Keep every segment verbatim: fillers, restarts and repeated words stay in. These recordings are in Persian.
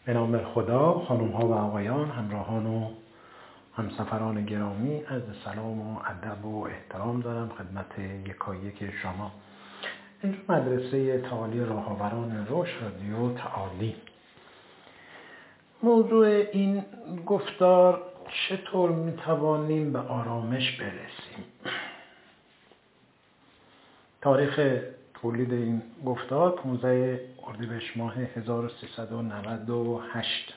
به نام خدا، خانم ها و آقایان، همراهان و همسفران گرامی، عرض سلام و ادب و احترام دارم خدمت یکایک شما. اینجا مدرسه تعالی راهآوران رشد، رادیو تعالی. موضوع این گفتار: چطور میتوانیم به آرامش برسیم؟ تاریخ تولید این گفتار پانزده اردیبهشت ماه هزار و سیصد و نود و هشت.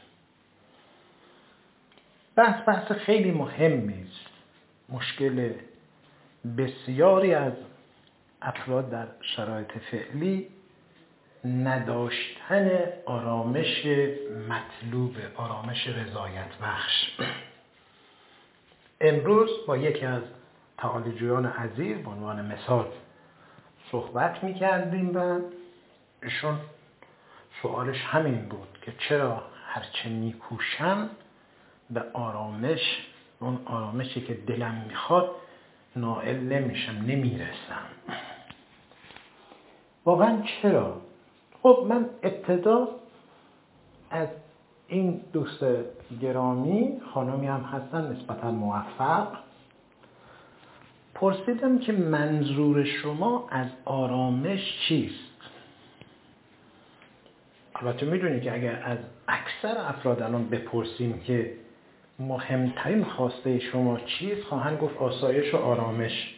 بحث بحث خیلی مهمی است. مشکل بسیاری از افراد در شرایط فعلی نداشتن آرامش مطلوب، آرامش رضایت بخش. امروز با یکی از تعالی‌جویان عزیز به عنوان مثال صحبت می‌کردیم و ایشون سوالش همین بود که چرا هرچه می‌کوشم به آرامش، اون آرامشی که دلم میخواد، نائل نمیشم، نمیرسم. واقعا چرا؟ خب من ابتدا از این دوست گرامی، خانمی هم هستن نسبتا موفق، پرسیدم که منظور شما از آرامش چیست؟ البته میدونی که اگر از اکثر افراد الان بپرسیم که مهمترین خواسته شما چیست، خواهند گفت آسایش و آرامش،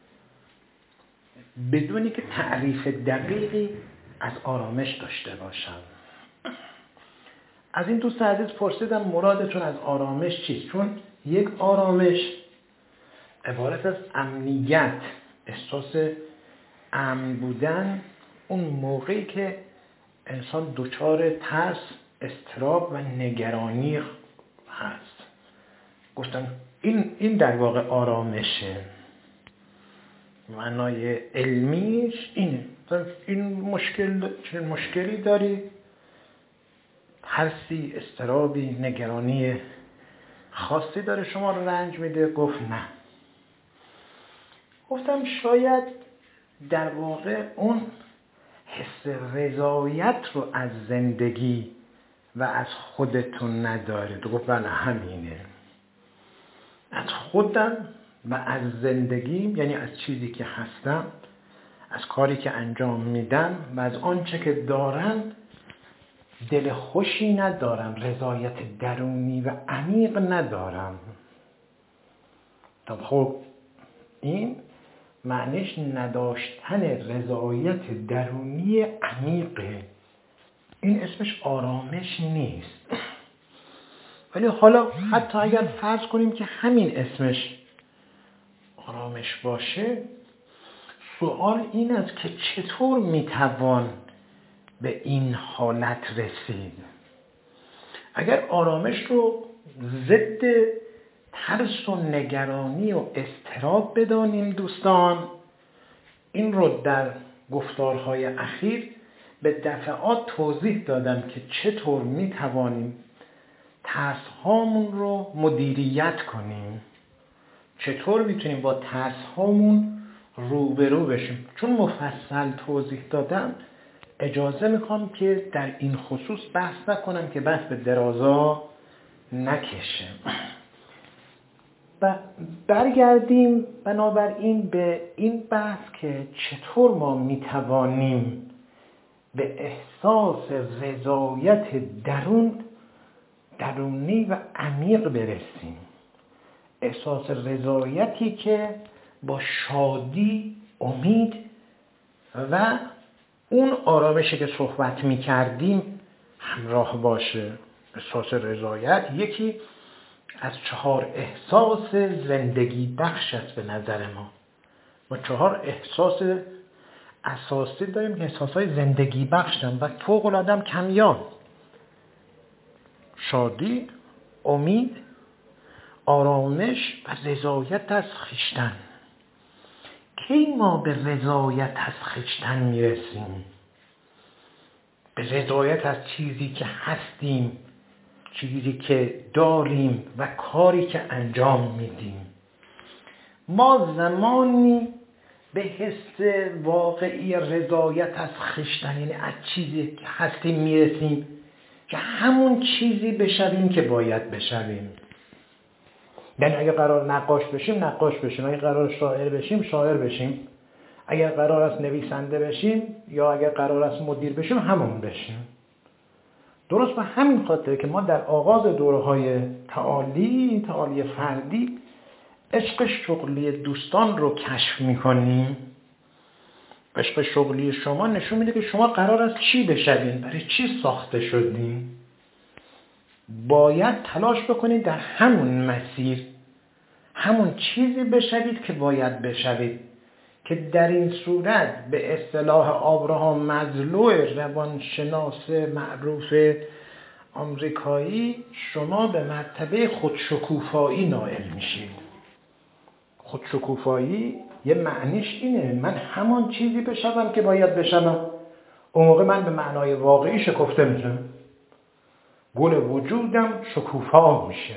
بدونی که تعریف دقیقی از آرامش داشته باشن. از این دوست عزیز پرسیدم مرادتون از آرامش چیست؟ چون یک آرامش عبارت از امنیت، احساس امن بودن اون موقعی که انسان دچار ترس، اضطراب و نگرانی هست. گفتم این این در واقع آرامشه. معنای علمیش اینه. این مشکل، چه مشکلی داری؟ ترسی، اضطرابی، نگرانی خاصی داره شما رو رنج میده؟ گفت نه. گفتم شاید در واقع اون حس رضایت رو از زندگی و از خودتون ندارید. گفت بله همینه. از خودم و از زندگیم، یعنی از چیزی که هستم، از کاری که انجام میدم و از آنچه که دارم دل خوشی ندارم، رضایت درونی و عمیق ندارم. خب این معنیش نداشتن رضایت درونی عمیقه. این اسمش آرامش نیست. ولی حالا حتی اگر فرض کنیم که همین اسمش آرامش باشه، سوال این است که چطور میتوان به این حالت رسید؟ اگر آرامش رو ضد ترس و نگرانی و اضطراب بدانیم دوستان، این رو در گفتارهای اخیر به دفعات توضیح دادم که چطور میتوانیم ترس هامون رو مدیریت کنیم، چطور میتونیم با ترس هامون روبرو بشیم. چون مفصل توضیح دادم، اجازه میخوام که در این خصوص بحث نکنم که بحث به درازا نکشه. و برگردیم بنابراین به این بحث که چطور ما میتوانیم به احساس رضایت درون درونی و عمیق برسیم. احساس رضایتی که با شادی، امید و اون آرامشی که صحبت می کردیم همراه باشه. احساس رضایت یکی از چهار احساس زندگی بخش است به نظر ما. ما چهار احساس اساسی داریم که احساسهای زندگی بخشن و فوق العاده هم کمیاب: شادی، امید، آرامش و رضایت از خویشتن. کی ما به رضایت از خویشتن میرسیم؟ به رضایت از چیزی که هستیم، چیزی که داریم و کاری که انجام میدیم. ما زمانی به حس واقعی رضایت از خویشتن، یعنی از چیزی که هستیم، میرسیم که همون چیزی بشویم که باید بشویم. یعنی اگه قرار نقاش بشیم نقاش بشیم، اگه قرار شاعر بشیم شاعر بشیم، اگر قرار است نویسنده بشیم یا اگر قرار است مدیر بشیم همون بشیم. درست به همین خاطر که ما در آغاز دوره‌های تعالی تعالی فردی عشق شغلی دوستان رو کشف می‌کنیم. عشق شغلی شما نشون میده که شما قرار است چی بشوین، برای چی ساخته شدین. باید تلاش بکنید در همون مسیر همون چیزی بشوید که باید بشوید، که در این صورت به اصطلاح آبراهام مازلو روانشناس معروف آمریکایی شما به مرتبه خودشکوفایی نائل میشید. خودشکوفایی یه معنیش اینه من همان چیزی بشوم که باید بشوم. اون موقع من به معنای واقعی شکفته میشم، گل وجودم شکوفا میشه،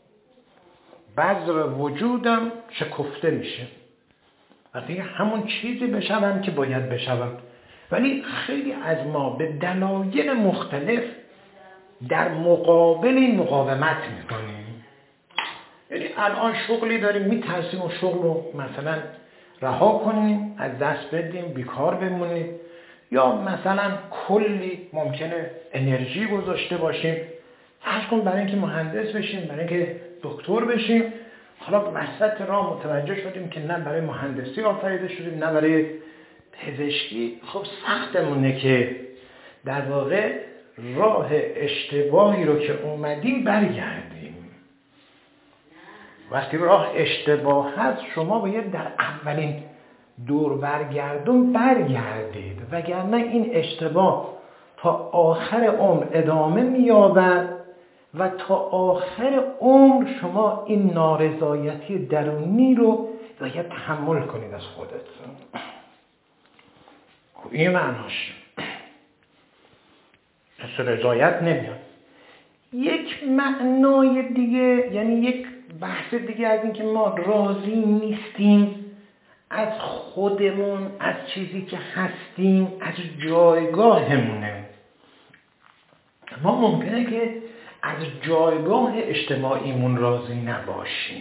بذر وجودم شکفته میشه، وقتی همون چیزی بشوم که باید بشوم. ولی خیلی از ما به دلایل مختلف در مقابل مقاومت میکنیم. یعنی الان شغلی داریم میترسیم و شغل رو مثلا رها کنیم، از دست بدیم، بیکار بمونیم، یا مثلا کلی ممکنه انرژی گذاشته باشیم فرض کن برای اینکه مهندس بشیم، برای اینکه دکتر بشیم، حالا وسط راه متوجه شدیم که نه برای مهندسی آفریده شدیم نه برای پزشکی. خب سختمونه که در واقع راه اشتباهی رو که اومدیم برگردیم. وقتی راه اشتباه هست شما باید در اولین دور برگردون برگردید، وگرنه این اشتباه تا آخر عمر ادامه می‌یابد و تا آخر عمر شما این نارضایتی درونی رو باید تحمل کنید از خودتون. این معناش از رضایت نمیاد. یک معنای دیگه، یعنی یک بحث دیگه از این که ما راضی نیستیم از خودمون، از چیزی که هستیم، از جایگاهمونه. ما ممکنه که از جایگاه اجتماعیمون راضی نباشیم.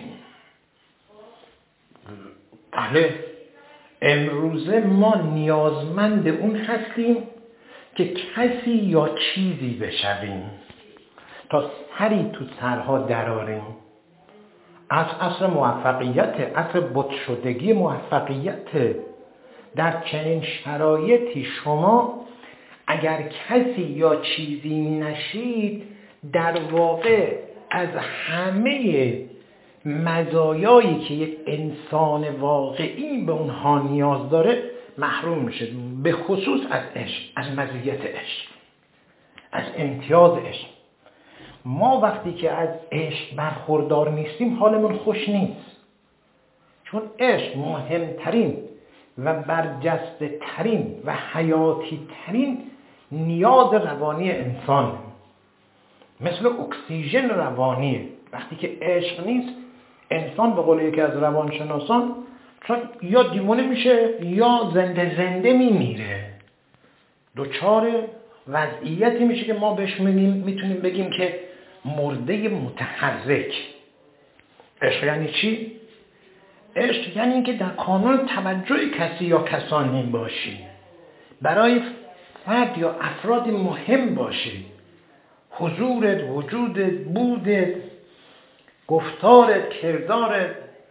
بله، امروزه ما نیازمند اون هستیم که کسی یا چیزی بشویم تا سری تو سرها دراریم. از عصر موفقیت، عصر بت شدگی موفقیت. در چنین شرایطی شما اگر کسی یا چیزی نشید در واقع از همه مزایایی که یک انسان واقعی به اونها نیاز داره محروم میشه، به خصوص از عشق، از مزیت عشق، از امتیاز عشق. ما وقتی که از عشق برخوردار نیستیم حالمون خوش نیست، چون عشق مهمترین و برجسته ترین و حیاتی ترین نیاز روانی انسان، مثل اکسیژن روانیه. وقتی که عشق نیست انسان به قول یکی از روانشناسان یا دیوانه میشه یا زنده زنده میمیره، دوچار وضعیتی میشه که ما بهش میتونیم بگیم که مرده متحرک. عشق یعنی چی؟ عشق یعنی اینکه در کانون توجه کسی یا کسانی باشی، برای فرد یا افراد مهم باشی، حضورت، وجودت، بودت، گفتارت، کردارت،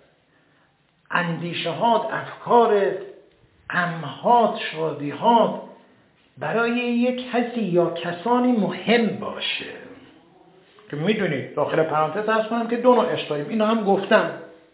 اندیشهات، افکارت، غمهات، شادیهات برای یک کسی یا کسانی مهم باشه. که میدونید داخل پرانتز هست کنم که دو نوع عشق داریم. اینو هم گفتم،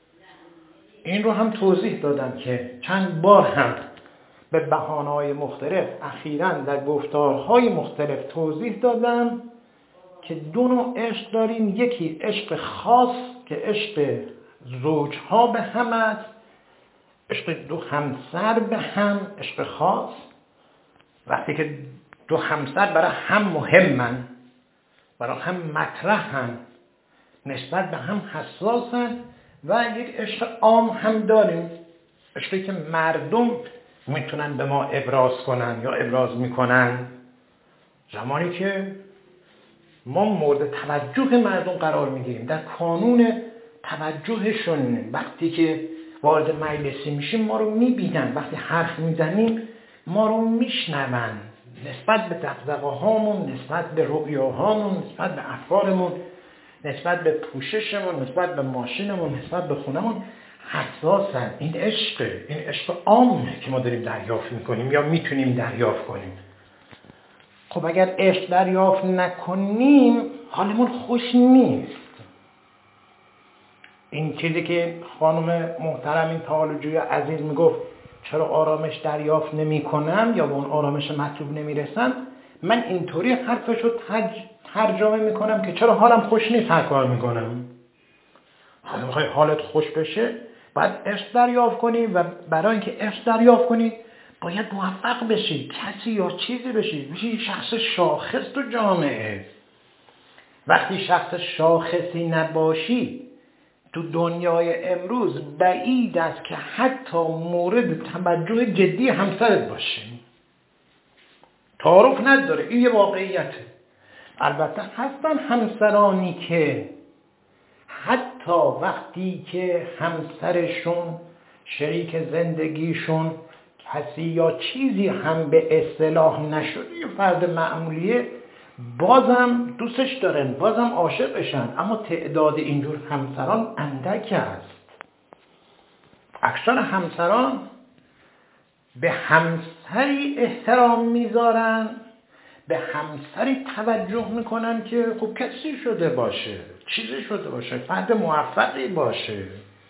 این رو هم توضیح دادم که چند بار هم به بهانه‌های مختلف اخیراً در گفتارهای مختلف توضیح دادم که دو نوع عشق داریم. یکی عشق خاص که عشق زوجها به هم است، عشق دو همسر به هم، عشق خاص وقتی که دو همسر برای هم مهمن، برای هم مطرحن، نسبت به هم حساسن. و یک عشق عام هم داریم، عشقی که مردم میتونن به ما ابراز کنن یا ابراز میکنن، زمانی که ما مورد توجه مردم قرار میگیریم، در کانون توجهشون. وقتی که وارد مجلسی میشیم ما رو میبینن، وقتی حرف میزنیم ما رو میشنون، نسبت به دغدغه هامون، نسبت به رؤیاهامون، نسبت به افکارمون، نسبت به پوششمون، نسبت به ماشینمون، نسبت به خونمون حساسن. این عشقه، این عشق عامه که ما داریم دریافت میکنیم یا میتونیم دریافت کنیم. خب اگر عشق دریافت نکنیم حالمون خوش نیست. این چیزی که خانم محترم این تعالجوی عزیز میگفت چرا آرامش دریافت نمی کنم یا به اون آرامش مطلوب نمیرسم، من اینطوری حرفشو تج... ترجمه میکنم که چرا حالم خوش نیست هر کار میکنم. حالا میخوای حالت خوش بشه باید عشق دریافت کنی و برای اینکه عشق دریافت کنی باید موفق بشی، کسی یا چیزی بشی، بشی شخص شاخص تو جامعه. وقتی شخص شاخصی نباشی تو دنیای امروز بعید است که حتی مورد توجه جدی همسرت باشه. تعارف نداره، این یه واقعیته. البته هستن همسرانی که حتی وقتی که همسرشون، شریک زندگیشون کسی یا چیزی هم به اصطلاح نشده، یه فرد معمولیه، بازم دوستش دارن، بازم عاشقشن، اما تعداد اینجور همسران اندک است. اکثر همسران به همسری احترام میذارن، به همسری توجه میکنن که خب کسی شده باشه، چیزی شده باشه، فرد موفقی باشه.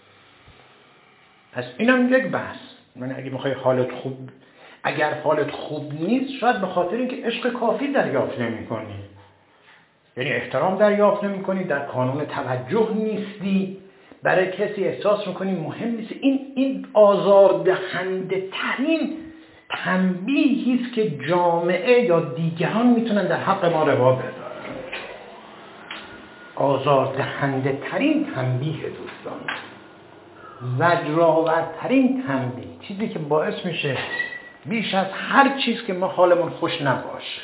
پس اینم یک بحث. من اگه میخوای حالت خوب، اگر حالت خوب نیست شاید به خاطر اینکه عشق کافی دریافت نمی‌کنی، یعنی احترام دریافت نمی‌کنی، در کانون توجه نیستی، برای کسی احساس می‌کنی مهم نیست. این این آزاردهنده ترین تنبیهی است که جامعه یا دیگران میتونن در حق ما روا بدارن. آزاردهنده ترین تنبیه دوستان، زجرآورترین تنبیه، چیزی که باعث میشه بیش از هر چیز که ما حالمون خوش نباشه،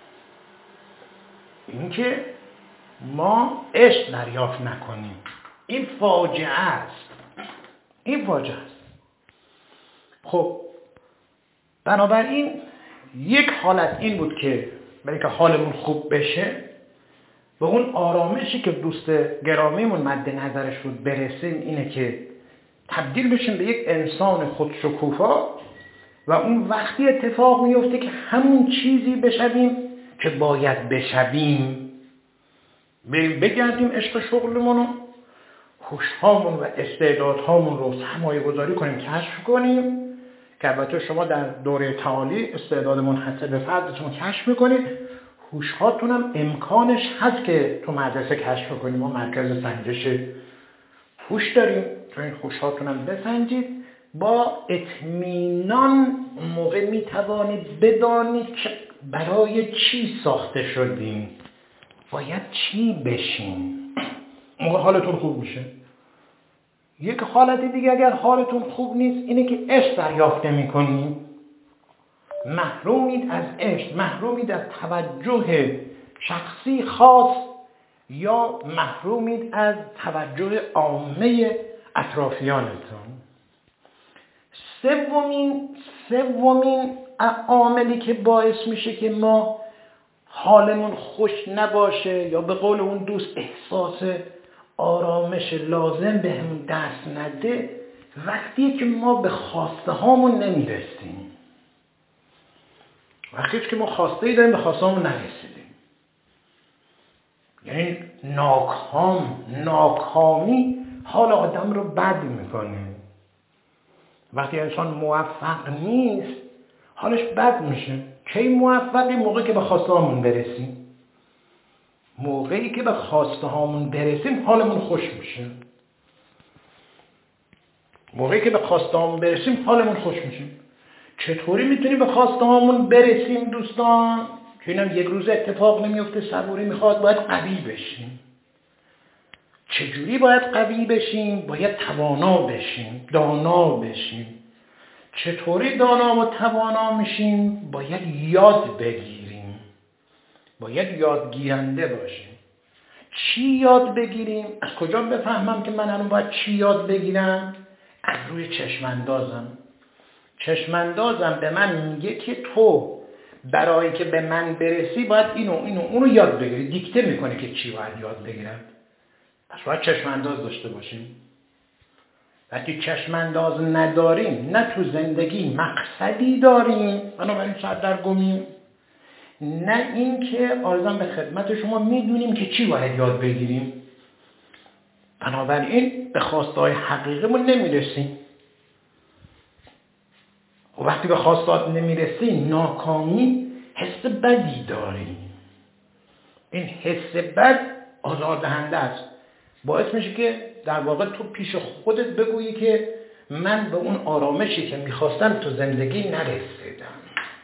اینکه ما عشق دریافت نکنیم. این فاجعه است، این فاجعه است. خب بنابراین یک حالت این بود که برای که حالمون خوب بشه و اون آرامشی که دوست گرامیمون مد نظرش بود برسیم، اینه که تبدیل بشیم به یک انسان خودشکوفا و اون وقتی اتفاق میفته که همون چیزی بشویم که باید بشویم. بریم بگردیم عشق شغلمون رو، هوش‌هامون و استعدادهامون رو سرمایه گذاری کنیم، کشف کنیم، که البته شما در دوره تعالی استعداد منحصر به فردتون کشف میکنید. هوش‌هاتون هم امکانش هست که تو مدرسه کشف کنیم. ما مرکز سنجش هوش داریم، تو این هوش‌هاتون هم بسنجید. با اطمینان موقع میتوانید بدانید که برای چی ساخته شدیم، باید چی بشیم. موقع حالتون خوب میشه. یک حالت دیگه اگر حالتون خوب نیست اینه که عشق دریافت نمی‌کنید، محرومید از عشق، محرومید از توجه شخصی خاص یا محرومید از توجه عامه اطرافیانتون. سومین سومین عاملی که باعث میشه که ما حالمون خوش نباشه یا به قول اون دوست احساس آرامش لازم بهمون دست نده، وقتی که ما به خواسته هامون نمیرسیم. وقتی که ما خواسته ای داریم به خواسته هامون نرسیدیم، یعنی ناکام ناکامی حال آدم رو بد میکنه. وقتی انسان موفق نیست حالش بد میشه. کی موفقی؟ موقعی که به خواسته هامون برسیم. موقعی که به خواسته هامون برسیم حالمون خوش میشه. موقعی که به خواسته هامون برسیم حالمون خوش میشه. چطوری میتونیم به خواسته هامون برسیم دوستان؟ که اینم یک روز اتفاق نمیفته، صبوری میخواد، باید قوی بشیم. چجوری باید قوی بشیم؟ باید توانا بشیم، دانا بشیم. چطوری دانا و توانا میشیم؟ باید یاد بگیریم. باید یادگیرنده باشیم. چی یاد بگیریم؟ از کجا بفهمم که من الان باید چی یاد بگیرم؟ از روی چشماندازم. چشماندازم به من میگه که تو برای که به من برسی باید اینو اینو اونو یاد بگیری. دیکته میکنه که چی باید یاد بگیرم. پس باید چشمانداز داشته باشیم. وقتی چشمانداز نداریم، نه تو زندگی مقصدی داریم، بنابراین سردرگمیم، نه این که عرضم به خدمت شما میدونیم که چی باید یاد بگیریم، بنابراین به خواستهای حقیقیمون نمیرسیم. و وقتی به خواستات نمیرسیم، ناکامی، حس بدی داریم. این حس بد آزاردهنده است. باعث میشه که در واقع تو پیش خودت بگویی که من به اون آرامشی که میخواستم تو زندگی نرسیدم.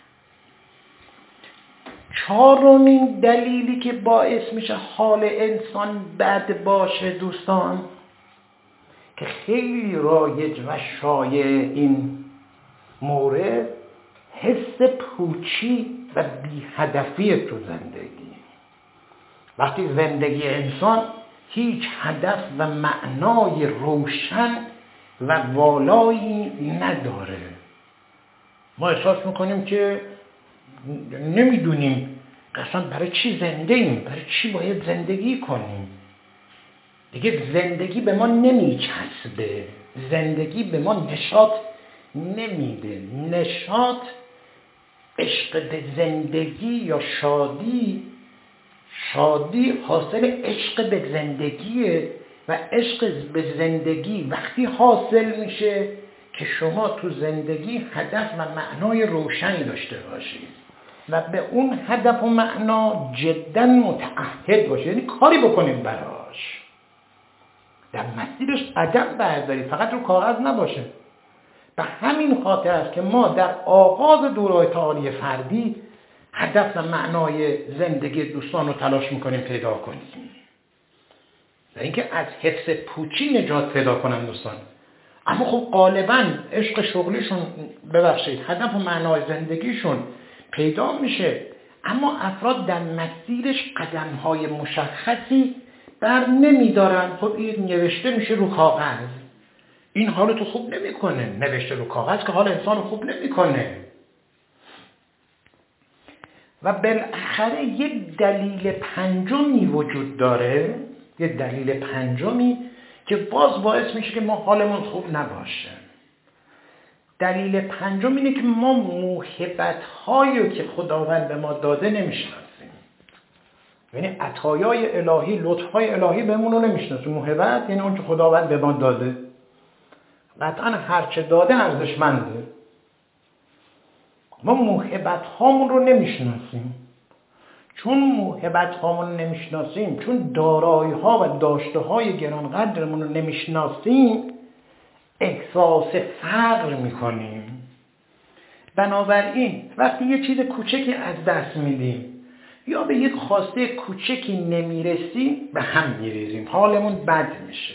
چهارمین دلیلی که باعث میشه حال انسان بد باشه دوستان، که خیلی رایج و شایع این مورد، حس پوچی و بی‌هدفی تو زندگی. وقتی زندگی انسان هیچ هدف و معنای روشن و والایی نداره، ما احساس میکنیم که نمیدونیم اصلا برای چی زنده ایم، برای چی باید زندگی کنیم. دیگه زندگی به ما نمیچسبه، زندگی به ما نشاط نمیده. نشاط، عشق به زندگی یا شادی، شادی حاصل عشق به زندگیه و عشق به زندگی وقتی حاصل میشه که شما تو زندگی هدف و معنای روشنی داشته باشید و به اون هدف و معنا جدا متعهد باشید، یعنی کاری بکنید براش، در مسیرش قدم بردارید، فقط رو کاغذ نباشه. به همین خاطر است که ما در آغاز دوره‌های تعالی فردی هدف و معنای زندگی دوستان رو تلاش میکنیم پیدا کنیم و اینکه از حس پوچی نجات پیدا کنن دوستان. اما خب غالباً عشق شغلیشون، ببخشید، هدف و معنای زندگیشون پیدا میشه، اما افراد در مسیرش قدم‌های مشخصی بر نمیدارن. خب این نوشته میشه رو کاغذ، این حالتو خوب نمیکنه. نوشته رو کاغذ که حال انسان خوب نمیکنه. و بالاخره یک دلیل پنجمی وجود داره، یک دلیل پنجمی که باز باعث میشه که ما حالمون خوب نباشه. دلیل پنجم اینه که ما موهبت‌هایی که خداوند به ما داده نمیشناسیم. یعنی عطایای الهی، لطف‌های الهی بهمون رو نمیشناسیم. موهبت یعنی اون که خداوند به ما داده. قطعاً هر چه داده ارزشمنده. ما موهبت هامون رو نمیشناسیم. چون موهبت هامون رو نمیشناسیم، چون دارایی ها و داشته های گرانقدرمون رو نمیشناسیم، احساس فقر میکنیم. بنابراین وقتی یه چیز کوچکی از دست میدیم یا به یک خواسته کوچکی نمیرسیم، به هم میریزیم، حالمون بد میشه.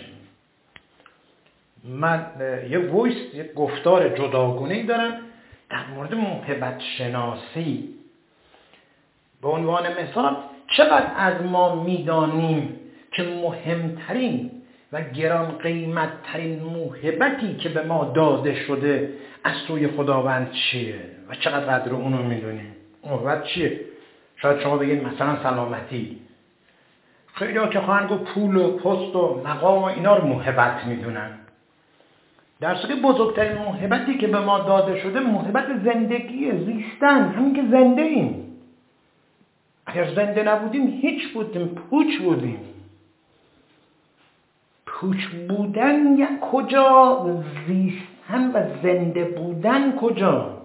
من یه وایس، یه گفتار جداگونه‌ای دارم در مورد موهبت شناسی. به عنوان مثال، چقدر از ما میدانیم که مهمترین و گران قیمتترین موهبتی که به ما داده شده از سوی خداوند چیه و چقدر قدر اونو میدونیم؟ موهبت چیه؟ شاید شما بگید مثلا سلامتی. خیلی ها که خواهند گفت پول و پست و مقام و اینا رو موهبت میدونن. در صورتی بزرگترین موهبتی که به ما داده شده موهبت زندگی، زیستن، همین که زنده ایم. اگر زنده نبودیم هیچ بودیم، پوچ بودیم. پوچ بودن یا کجا، زیستن و زنده بودن کجا؟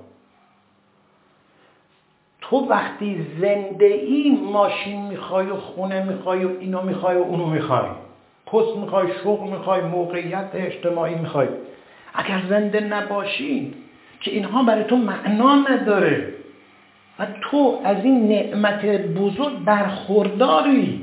تو وقتی زنده ای ماشین میخوای و خونه میخوای و اینو میخوای و اونو میخوای، پست میخوای، شغل میخوای، موقعیت اجتماعی میخوای. اگر زنده نباشی که اینها برای تو معنا نداره و تو از این نعمت بزرگ برخورداری.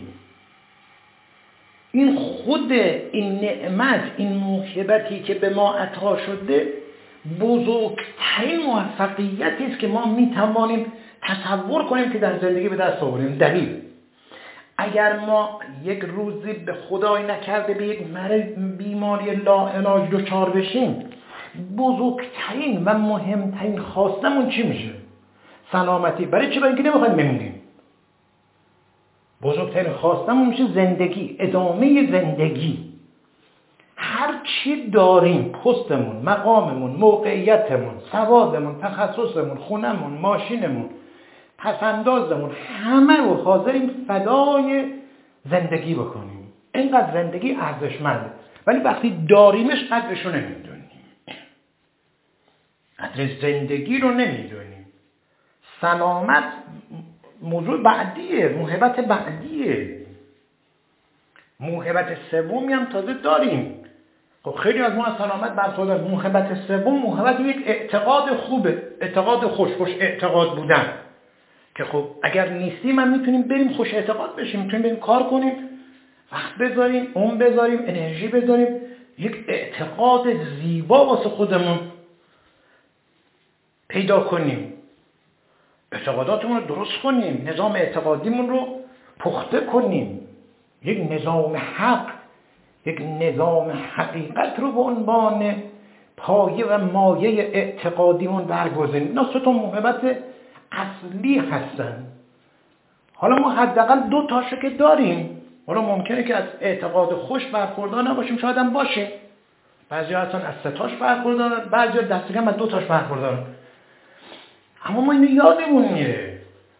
این خود این نعمت، این موهبتی که به ما عطا شده، بزرگترین موفقیتی است که ما میتوانیم تصور کنیم که در زندگی به دست آوریم. دلیل: اگر ما یک روزی به خدای نکرده به یک بیماری لاعلاج دچار بشیم، بزرگترین و مهمترین خواستمون چی میشه؟ سلامتی. برای چی؟ برای اینکه نمیخوایم بمیریم. بزرگترین خواستمون میشه زندگی، ادامه زندگی. هر چی داریم، پستمون، مقاممون، موقعیتمون، سوادمون، تخصصمون، خونمون، ماشینمون، پسندازمون، همه رو حاضریم فدای زندگی بکنیم. اینقدر زندگی ارزشمنده، ولی وقتی داریمش قدرش رو نمیدونیم. قدر زندگی رو نمیدونیم. سلامت موضوع بعدیه، موهبت بعدیه. موهبت سومی هم تازه داریم. خب خیلی از ما از سلامت برخوردار. موهبت سوم موهبت یک اعتقاد خوبه، اعتقاد خوش خوش اعتقاد بودن، که خب اگر نیستیم هم میتونیم بریم خوش اعتقاد بشیم، میتونیم بریم کار کنیم، وقت بذاریم، اون بذاریم، انرژی بذاریم، یک اعتقاد زیبا واسه خودمون پیدا کنیم، اعتقاداتمون رو درست کنیم، نظام اعتقادیمون رو پخته کنیم، یک نظام حق، یک نظام حقیقت رو به عنوان پایه و مایه اعتقادیمون برگزینیم. اینا سه تا موهبت اصلی هستن. حالا ما حداقل دو تاشو که داریم. حالا ممکنه که از اعتقاد خوش برخوردار نباشیم، شاید هم باشیم. بعضیا اصلا از سه تاش برخوردارن، بعضیا دست کم از دو تاش برخوردارن. اما ما اینو یادمون میره.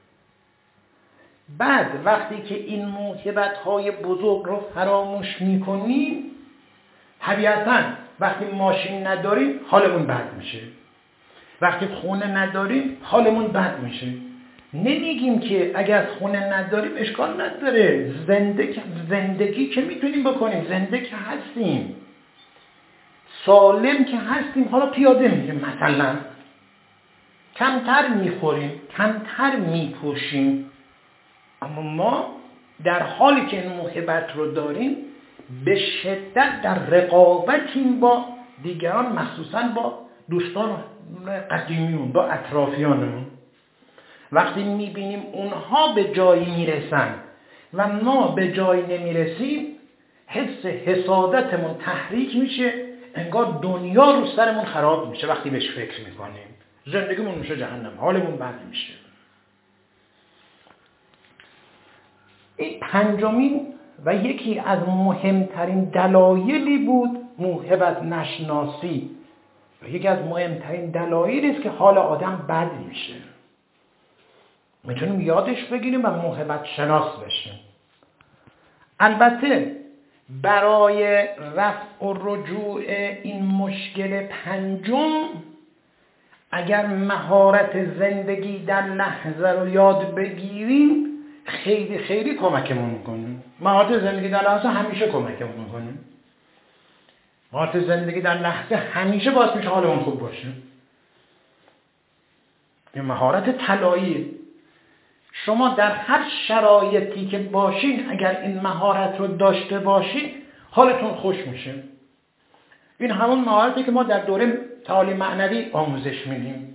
بعد وقتی که این موهبت‌های بزرگ رو فراموش میکنیم، طبیعتاً وقتی ماشین نداریم حالمون بد میشه، وقتی خونه نداریم حالمون بد میشه. نمیگیم که اگر خونه نداریم اشکال نداره، زندگی, زندگی که میتونیم بکنیم، زنده که هستیم، سالم که هستیم، حالا پیاده میریم مثلا، کمتر میخوریم، کمتر میپوشیم، اما ما در حالی که این موهبت رو داریم به شدت در رقابتیم با دیگران، مخصوصا با دوستان قدیمیون، با اطرافیانمون. وقتی میبینیم اونها به جایی میرسن و ما به جایی نمیرسیم، حس حسادتمون تحریک میشه، انگار دنیا رو سرمون خراب میشه. وقتی بهش فکر میکنیم زندگیمون میشه جهنم، حالمون بد میشه. این پنجمین و یکی از مهمترین دلایلی بود موهبت نشناسی، و یکی از مهمترین دلایلی است که حال آدم بد میشه. میتونیم یادش بگیریم و موهبت شناس بشیم. البته برای رفع و رجوع این مشکل پنجم، اگر مهارت زندگی در لحظه رو یاد بگیریم، خیلی خیلی کمکمون میکنه. مهارت زندگی در لحظه همیشه کمکمون میکنه. مهارت زندگی در لحظه همیشه باعث میشه حالمون خوب باشه. یه مهارت طلایی. شما در هر شرایطی که باشین، اگر این مهارت رو داشته باشین، حالتون خوش میشه. این همون مهارتی که ما در دوره تعالیم معنوی آموزش میدیم.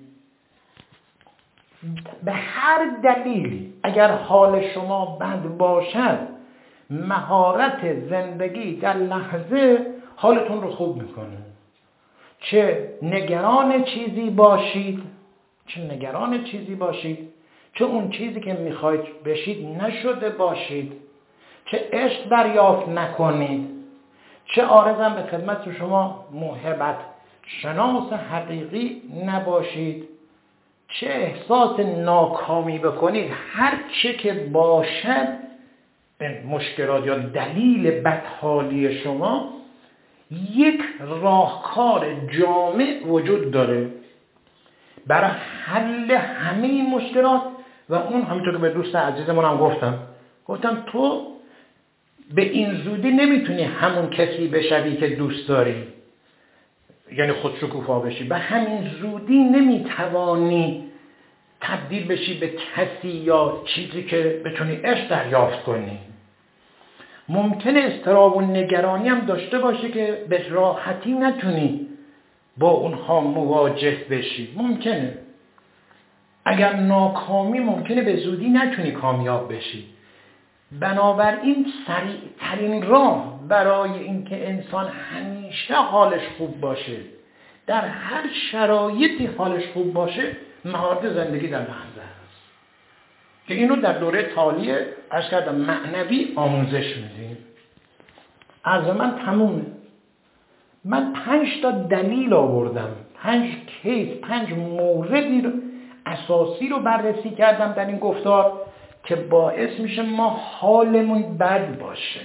به هر دلیلی اگر حال شما بد باشد، مهارت زندگی در لحظه حالتون رو خوب میکنه. چه نگران چیزی باشید، چه نگران چیزی باشید، چه اون چیزی که میخواید بشید نشده باشید، چه عشق دریافت نکنید، چه عارضم به خدمت شما موهبت شناس حقیقی نباشید، چه احساس ناکامی بکنید، هر چه که باشد مشکلات یا دلیل بدحالی شما، یک راهکار جامع وجود داره برای حل همه این مشکلات. و اون همونطور که به دوست عزیزمون هم گفتم گفتم تو به این زودی نمیتونی همون کسی بشوی که دوست داری، یعنی خودشکوفا بشی. به همین زودی نمیتوانی تبدیل بشی به کسی یا چیزی که بتونی عشق دریافت کنی. ممکنه اضطراب و نگرانی هم داشته باشه که به راحتی نتونی با اونها مواجه بشی. ممکنه. اگر ناکامی ممکنه به زودی نتونی کامیاب بشی. بنابراین سریعترین راه برای اینکه انسان همیشه حالش خوب باشه، در هر شرایطی حالش خوب باشه، مهارت زندگی در لحظه است که اینو در دوره تالیه عرض کردم معنوی آموزش میدیم. از من تمومه. من پنج تا دلیل آوردم، پنج کیس، پنج موردی رو اساسی رو بررسی کردم در این گفتار که باعث میشه ما حالمون بد باشه،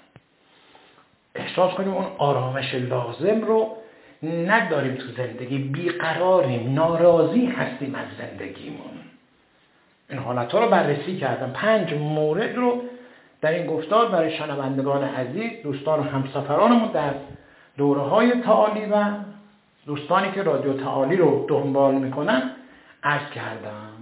احساس کنیم اون آرامش لازم رو نداریم تو زندگی، بیقراریم، ناراضی هستیم از زندگیمون. این حالتها رو بررسی کردم، پنج مورد رو در این گفتار برای شنوندگان عزیز، دوستان و همسفرانمون در دوره‌های تعالی و دوستانی که رادیو تعالی رو دنبال میکنن عرض کردم.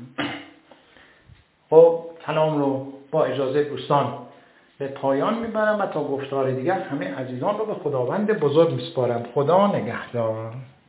خب کلام رو با اجازه دوستان به پایان میبرم و تا گفتار دیگر همه عزیزان رو به خداوند بزرگ میسپارم. خدا نگهدار.